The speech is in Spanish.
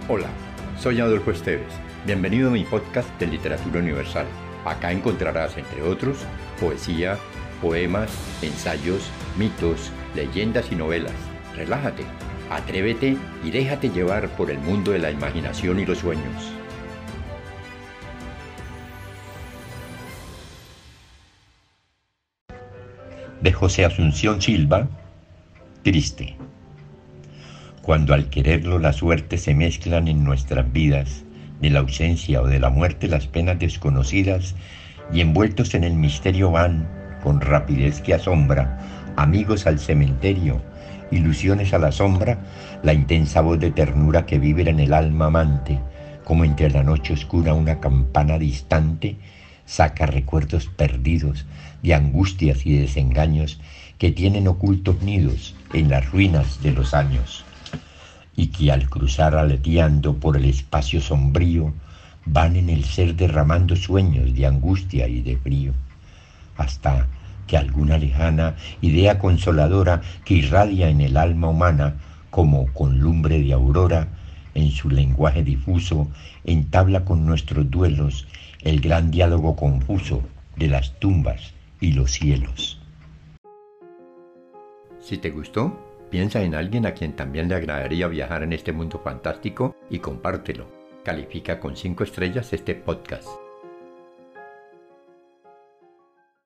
Hola, soy Adolfo Esteves. Bienvenido a mi podcast de Literatura Universal. Acá encontrarás, entre otros, poesía, poemas, ensayos, mitos, leyendas y novelas. Relájate, atrévete y déjate llevar por el mundo de la imaginación y los sueños. De José Asunción Silva, Triste. Cuando al quererlo la suerte se mezclan en nuestras vidas, de la ausencia o de la muerte las penas desconocidas, y envueltos en el misterio van, con rapidez que asombra, amigos al cementerio, ilusiones a la sombra, la intensa voz de ternura que vibra en el alma amante, como entre la noche oscura una campana distante, saca recuerdos perdidos de angustias y desengaños que tienen ocultos nidos en las ruinas de los años, y que al cruzar aleteando por el espacio sombrío van en el ser derramando sueños de angustia y de frío, hasta que alguna lejana idea consoladora que irradia en el alma humana como con lumbre de aurora, en su lenguaje difuso entabla con nuestros duelos el gran diálogo confuso de las tumbas y los cielos. Si te gustó, piensa en alguien a quien también le agradaría viajar en este mundo fantástico y compártelo. Califica con 5 estrellas este podcast.